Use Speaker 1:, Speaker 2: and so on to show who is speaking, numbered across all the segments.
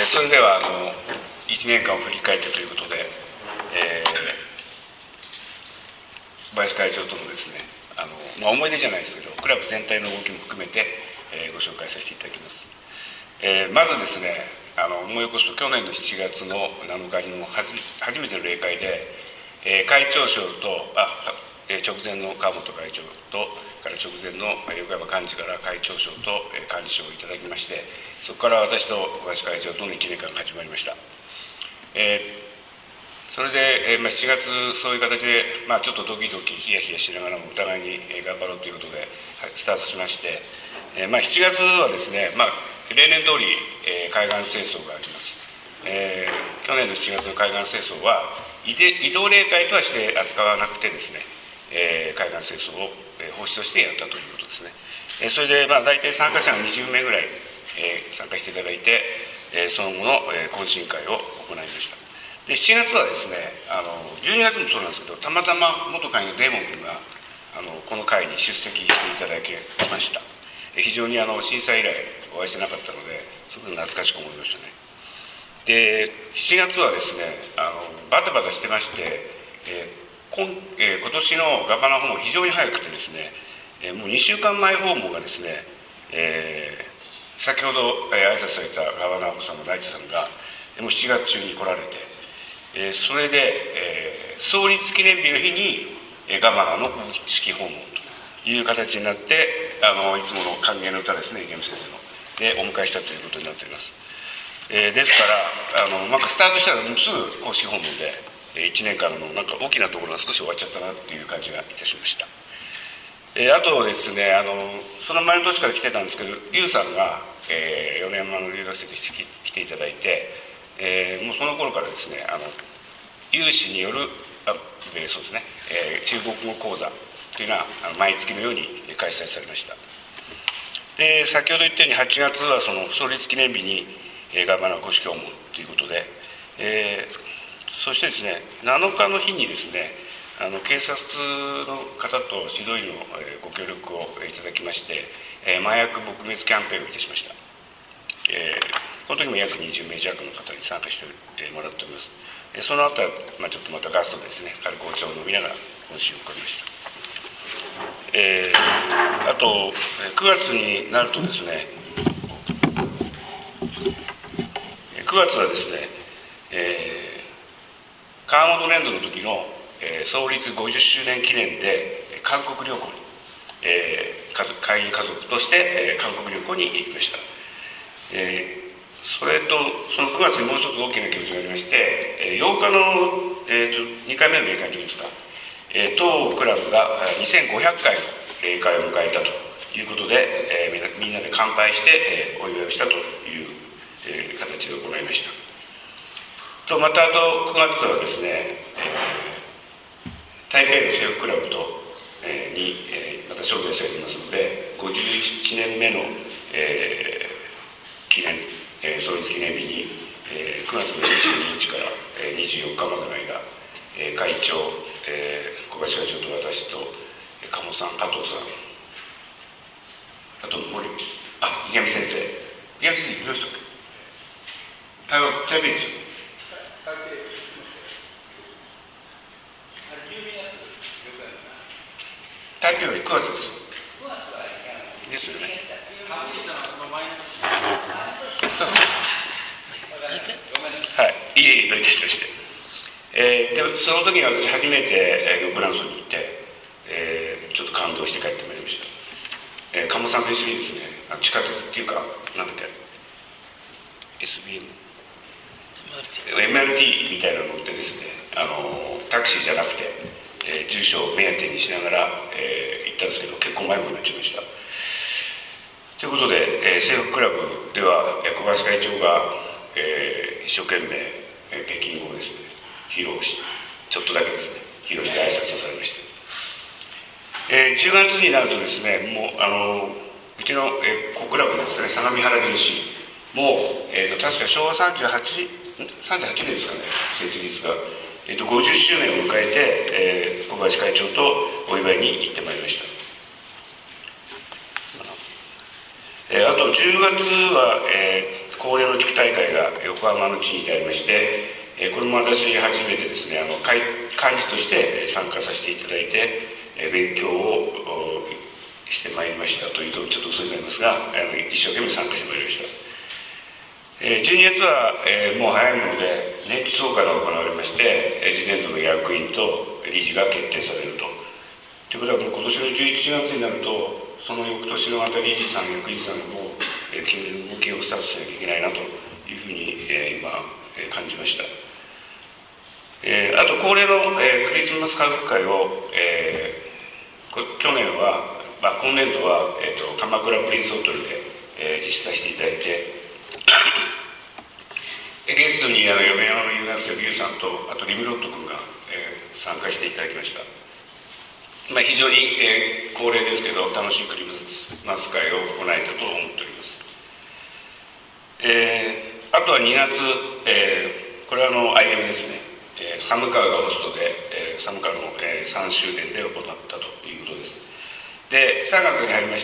Speaker 1: それでは1年間を振り返ってということで、小林会長とのですね、思い出じゃないですけど、クラブ全体の動きも含めて、ご紹介させていただきます。まずですね、思い起こすと去年の7月の7日にも初めての例会で、会長賞と直前の川本会長とから直前の横山幹事から会長賞と管理賞をいただきまして、そこから私と小林会長との1年間が始まりました。それで、7月そういう形で、ちょっとドキドキヒヤヒヤしながらもお互いに頑張ろうということでスタートしまして、7月はですね、例年通り、海岸清掃があります。去年の7月の海岸清掃は移動例会とはして扱わなくてですね、海岸清掃を奉仕としてやったということですね。それで大体参加者が20名ぐらい参加していただいて、その後の懇親会を行いました。で、7月はですね、12月もそうなんですけど、たまたま元会員のデーモン君がこの会に出席していただきました。非常に震災以来お会いしてなかったので、すごく懐かしく思いましたね。で、7月はですね、バタバタしてまして、今年のガバナ訪問非常に早くてですね、もう2週間前訪問がですね、先ほど挨拶されたガバナ補佐の大地さんがもう7月中に来られて、それで、創立記念日の日にガバナの公式訪問という形になって、いつもの歓迎の歌ですね、池上先生のでお迎えしたということになっております。ですからスタートしたらもうすぐ公式訪問で、1年間の大きなところが少し終わっちゃったなっていう感じがいたしました。あとですね、その前の年から来てたんですけど、リュウさんが、米山の留学生として来ていただいて、もうその頃からですね、有志によるそうですね、中国語講座というのは毎月のように開催されました。で、先ほど言ったように8月はその創立記念日にガバナ公式訪問ということで、そしてですね、7日の日にですね、警察の方と指導員のご協力をいただきまして、麻薬撲滅キャンペーンをいたしました。この時も約20名弱の方に参加してもらっております。その後は、ちょっとまたガストでですね、軽くお茶を飲みながら懇親を行いました。あと、9月になるとですね、9月はですね、川本年度の時の、創立50周年記念で韓国旅行に、会員家族として、韓国旅行に行きました。それとその9月にもう一つ大きな気持ちがありまして、8日の、2回目の例会の時ですか、当クラブが2500回の例会を迎えたということで、みんなで乾杯して、お祝いをしたという、形で行いました。またあと9月はですね、台北の制服クラブと、に、また招待されていますので、51年目の、記念、創立記念日に、9月の22日から、24日までの間、会長、小林会長と私と鴨さん、加藤さん、あと池上先生、池上先生どうしたっけ？台北ですよ。台北より9月ですよ。ですよね。はい、いいといたしまして、でその時に私初めてフランスに行って、ちょっと感動して帰ってまいりました。鴨さんと一緒にですね、地下鉄っていうかなんだっけ MRT みたいなの乗ってですね、タクシーじゃなくて、住所を目当てにしながら、行ったんですけど、結構迷子になっちゃいました。ということで、制服クラブでは小林会長が、一生懸命、北京語をですね、披露し、ちょっとだけですね、披露して挨拶をされました。10月になるとですね、もううちの、小クラブなんですかね、相模原原市も確か昭和38年ですかね、設立が、50周年を迎えて、小林会長とお祝いに行ってまいりました。あと10月は、 恒例の地区大会が横浜の地にありまして、これも私初めてですね、幹事として参加させていただいて、勉強をしてまいりましたというとちょっと嘘になりますが、一生懸命参加してまいりました。12月は、もう早いので年季総会が行われまして、次年度の役員と理事が決定されると。ということは、今年の11月になると、その翌年のまた理事さん、役員さんも決める動きをスタートしなきゃいけないなというふうに、今、感じました。あと、恒例の、クリスマス家族会を、去年は、今年度は、鎌倉プリンスホテルで、実施させていただいて、ゲストに嫁山の有楽生龍さんと、あとリムロット君が、参加していただきました。非常に、恒例ですけど楽しいクリスマス会を行えたと思っております。あとは2月、これはIM ですね、寒川がホストで、寒川の、3周年で行ったということです。で、3月に入りまして、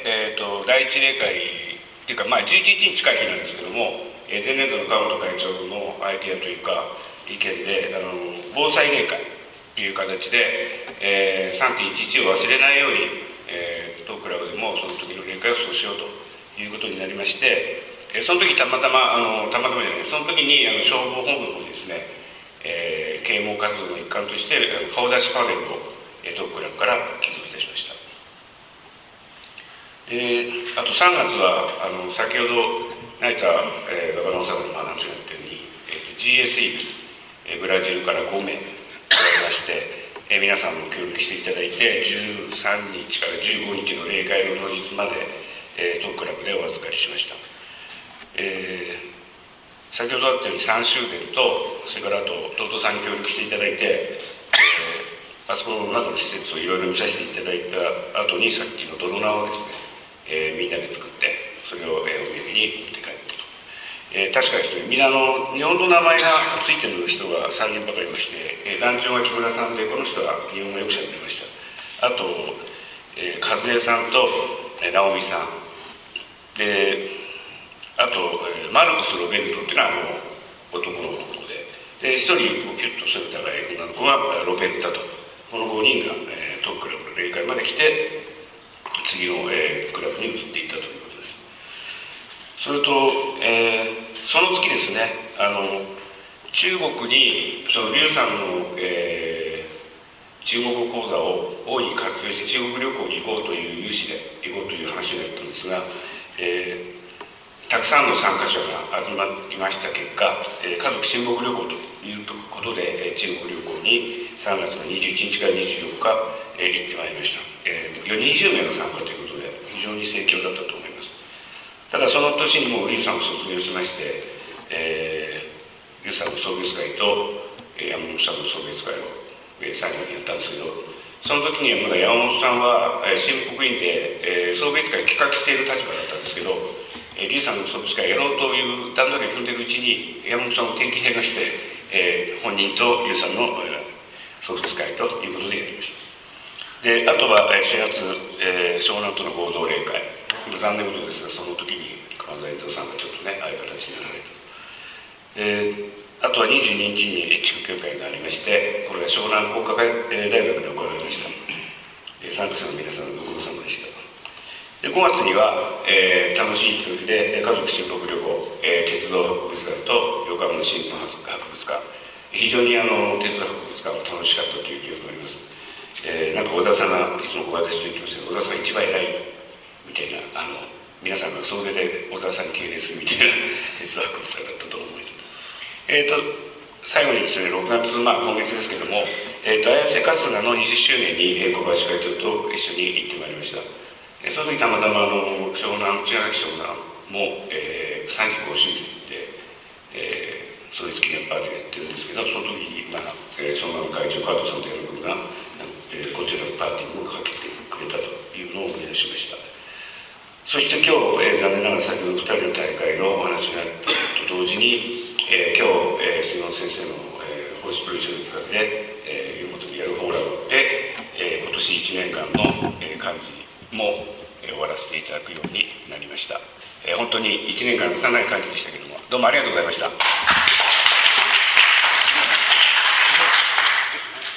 Speaker 1: 第一例会っていうか、11日に近い日なんですけども、前年度の川本会長のアイディアというか意見で、防災例会という形で、3.11 を忘れないように、当クラブでもその時の例会をそうしようということになりまして、その時その時に消防本部の方にですね、啓蒙活動の一環として顔出しパネルを当クラブから寄贈いたしました。あと3月は先ほど成田馬場のさんの話があったように、GSE ブラジルから5名まして、皆さんも協力していただいて13日から15日の例会の当日まで、当クラブでお預かりしました。先ほどあったように3周年と、それからあとTOTOさんに協力していただいて、あそこの中の施設をいろいろ見させていただいた後に、さっきの泥縄をですね、みんなで作ってそれを、お土産に持って帰ったと。確かですね、みんな日本の名前がついてる人が3人ばかりいまして、団長が木村さんで、この人は日本語よくしゃべりました。あと、和江さんと直美さんで、あとマルコス・ロベルトっていうのは男の子で、一人キュッとする高い女の子がロベルタと、この5人が、当クラブの例会まで来て次の、クラブに移っていったということです。それと、その月ですね、中国にその劉さんの、中国講座を大いに活用して中国旅行に行こうという有志で行こうという話があったんですが、たくさんの参加者が集まりました結果、家族親睦旅行ということで、中国旅行に3月の21日から24日、行ってまいりました。20名の参加ということで非常に盛況だったと思います。ただその年にもう劉さんを卒業しまして、劉さんの送別会と山本さんの送別会を最後にやったんですけど、その時にはまだ山本さんは新北院で送別会企画している立場だったんですけど、劉さんの送別会やろうという段取りを踏んでいるうちに山本さんも転勤になりまして、本人と劉さんの送別会ということでやりました。で、あとは4月、湘南との合同例会、残念なことですがその時に熊沢伊藤さんがちょっとねああいう形になられた。あとは22日に地区協会がありまして、これは湘南工科大学で行われました。参加者の皆さんのご苦労様でした。で、5月には、楽しい企画で家族親睦旅行、鉄道博物館と横浜の新聞博物館、非常に鉄道博物館が楽しかったという記憶があります。なんか小田さんがいつもご挨拶して言ってましたけど、小田さん一番偉いみたいな、皆さんが総出で小田さんに敬礼するみたいな鉄道博物館だったと思います。最後にですね、6月、今月ですけども、綾瀬春日の20周年に小林会長と一緒に行ってまいりました。その時たまたま湘南、茅ヶ崎湘南も、35周年で、創立記念パーティーをやってるんですけど、その時に、湘南の会長加藤さんと矢野君が、こちらのパーティーにも駆けつけてくれたというのを思い出しました。そして今日、残念ながら先ほど2人の大会のお話があったと同時に、今日、杉本先生の、奉仕プロジェクト企画で、湯本にやるフォーラムで、今年1年間の、幹事も終わらせていただくようになりました。本当に1年間拙い感じでしたけども、どうもありがとうございました。